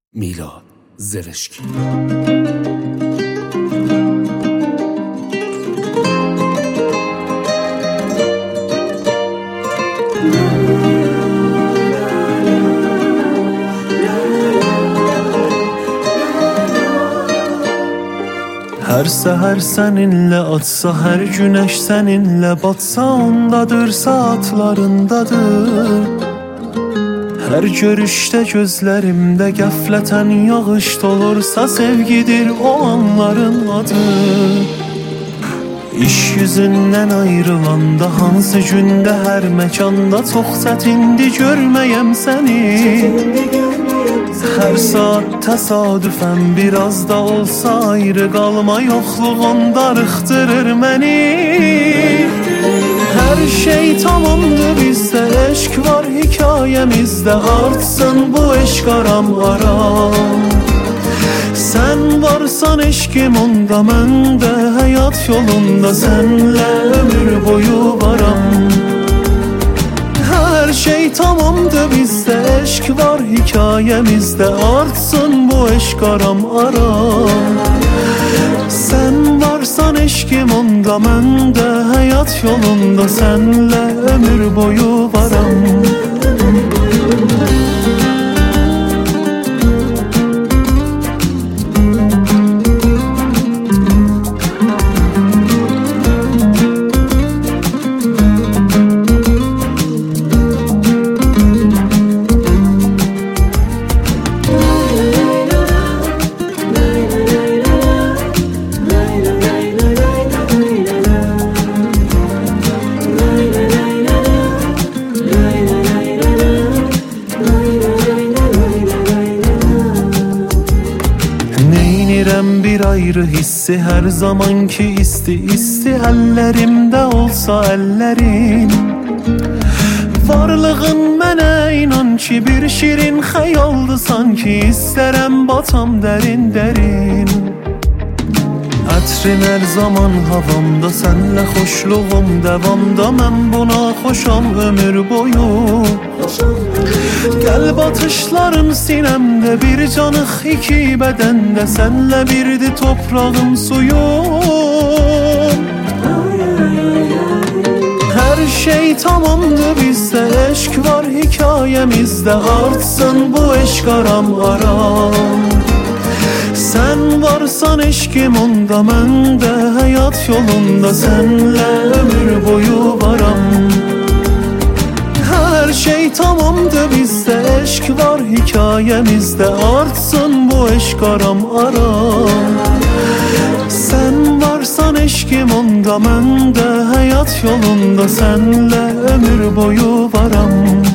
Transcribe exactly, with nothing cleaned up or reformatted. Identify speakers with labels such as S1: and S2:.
S1: میلاد زرشکی.
S2: Her seher seninle atsa, her güneş seninle batsa, ondadır, saatlarındadır. Her görüşte gözlerimde gafleten yağış dolursa, sevgidir o anların adı. İş yüzünden ayrılanda, hansı günde her mekanda, çok çətindir görməyəm səni. Her saat təsadüfən biraz da olsa ayrı qalma, yoxluğun darıxdırır məni. Her şey tamamdır bizdə, eşq var hikayemizdə, artsın bu eşq aram aram. Sen varsan eşkim onda, mən də həyat yolunda senle ömür boyu varam. Her şey tamamdır bizde, eşk var hikayemizde, artsın bu eşk aram aram. Sen varsan eşkim onda, mən də həyat yolunda senle ömür boyu varam. Bir ayrı hissi, her zamanki isti isti, ellerimde olsa ellerin. Varlığın mənə inan ki bir şirin xəyaldı sanki, istərəm batam derin derin. Ətrin her zaman havamda, senle xoşluğum devamda, mən buna xoşam ömür boyu. Qəlb atışlarım sinemde, bir canıq iki bədəndə, senle birdi toprağım suyum. Her şey tamamdır bizde, eşk var hikayemizde, artsın bu eşk aram aram. Sen varsan eşkim onda, mən də həyat yolunda senle ömür boyu varam. Her şey tamamdır bizde, eşk var hikayemizde, artsın bu eşk aram aram. Sen varsan eşkim onda, mən də həyat yolunda senle ömür boyu varam.